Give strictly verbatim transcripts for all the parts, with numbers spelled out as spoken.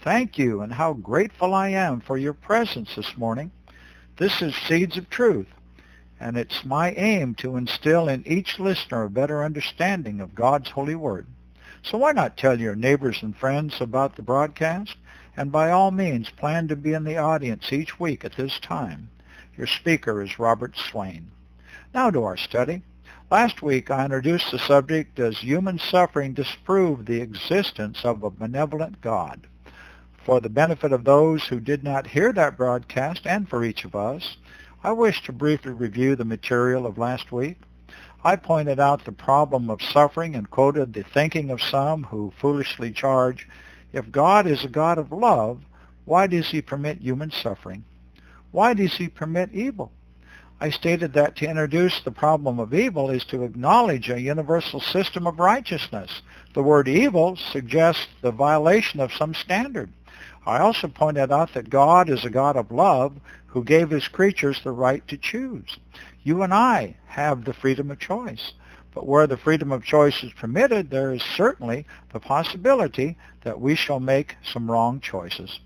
Thank you, and how grateful I am for your presence this morning. This is Seeds of Truth, and it's my aim to instill in each listener a better understanding of God's holy word. So why not tell your neighbors and friends about the broadcast? And by all means, plan to be in the audience each week at this time. Your speaker is Robert Swain. Now to our study. Last week I introduced the subject, Does Human Suffering Disprove the Existence of a Benevolent God? For the benefit of those who did not hear that broadcast, and for each of us, I wish to briefly review the material of last week. I pointed out the problem of suffering and quoted the thinking of some who foolishly charge, if God is a God of love, why does he permit human suffering? Why does he permit evil? I stated that to introduce the problem of evil is to acknowledge a universal system of righteousness. The word evil suggests the violation of some standard. I also pointed out that God is a God of love who gave his creatures the right to choose. You and I have the freedom of choice. But where the freedom of choice is permitted, there is certainly the possibility that we shall make some wrong choices.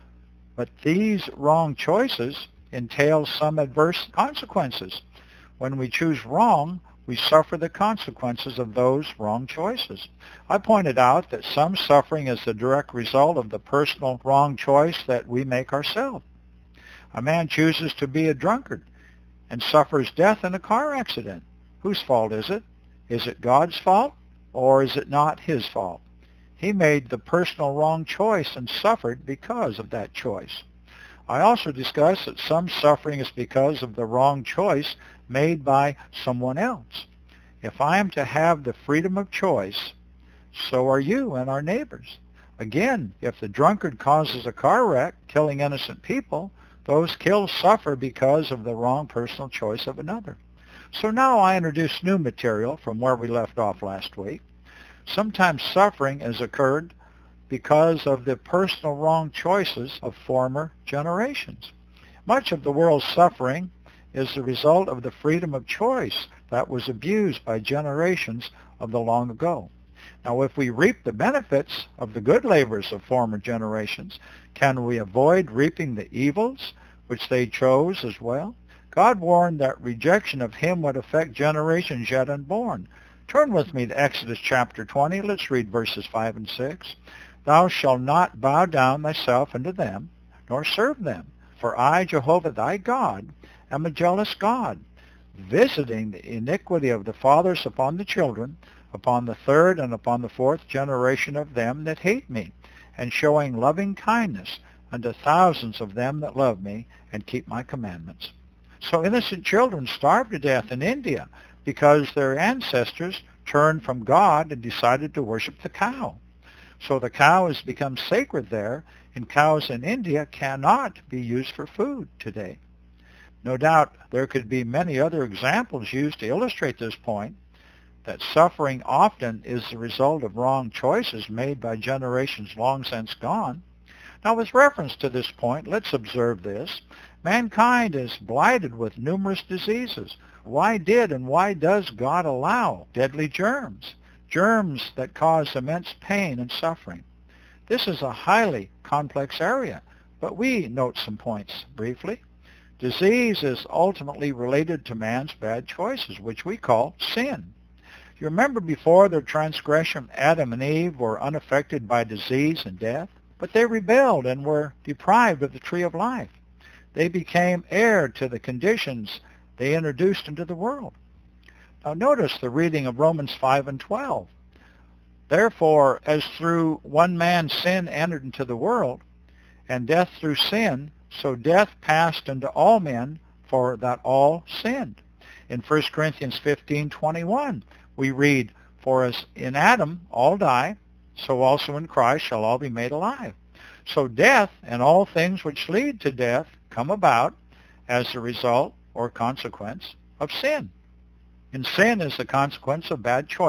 But these wrong choices entail some adverse consequences. When we choose wrong, we suffer the consequences of those wrong choices. I pointed out that some suffering is the direct result of the personal wrong choice that we make ourselves. A man chooses to be a drunkard and suffers death in a car accident. Whose fault is it? Is it God's fault, or is it not his fault? He made the personal wrong choice and suffered because of that choice. I also discussed that some suffering is because of the wrong choice made by someone else. If I am to have the freedom of choice, so are you and our neighbors. Again, if the drunkard causes a car wreck, killing innocent people, those killed suffer because of the wrong personal choice of another. So now I introduce new material from where we left off last week. Sometimes suffering has occurred because of the personal wrong choices of former generations. Much of the world's suffering is the result of the freedom of choice that was abused by generations of the long ago. Now, if we reap the benefits of the good labors of former generations, can we avoid reaping the evils which they chose as well? God warned that rejection of him would affect generations yet unborn. Turn with me to Exodus chapter twenty. Let's read verses five and six. Thou shalt not bow down thyself unto them, nor serve them. For I, Jehovah thy God, am a jealous God, visiting the iniquity of the fathers upon the children, upon the third and upon the fourth generation of them that hate me, and showing loving kindness unto thousands of them that love me and keep my commandments. So innocent children starved to death in India because their ancestors turned from God and decided to worship the cow. So the cow has become sacred there, and cows in India cannot be used for food today. No doubt there could be many other examples used to illustrate this point, that suffering often is the result of wrong choices made by generations long since gone. Now, with reference to this point, let's observe this. Mankind is blighted with numerous diseases. Why did and why does God allow deadly germs? Germs that cause immense pain and suffering. This is a highly complex area, but we note some points briefly. Disease is ultimately related to man's bad choices, which we call sin. You remember before their transgression, Adam and Eve were unaffected by disease and death, but they rebelled and were deprived of the tree of life. They became heir to the conditions they introduced into the world. Now notice the reading of Romans five and twelve. Therefore, as through one man's sin entered into the world, and death through sin, so death passed unto all men, for that all sinned. In First Corinthians fifteen twenty-one, we read, For as in Adam all die, so also in Christ shall all be made alive. So death and all things which lead to death come about as a result or consequence of sin. And sin is the consequence of bad choice.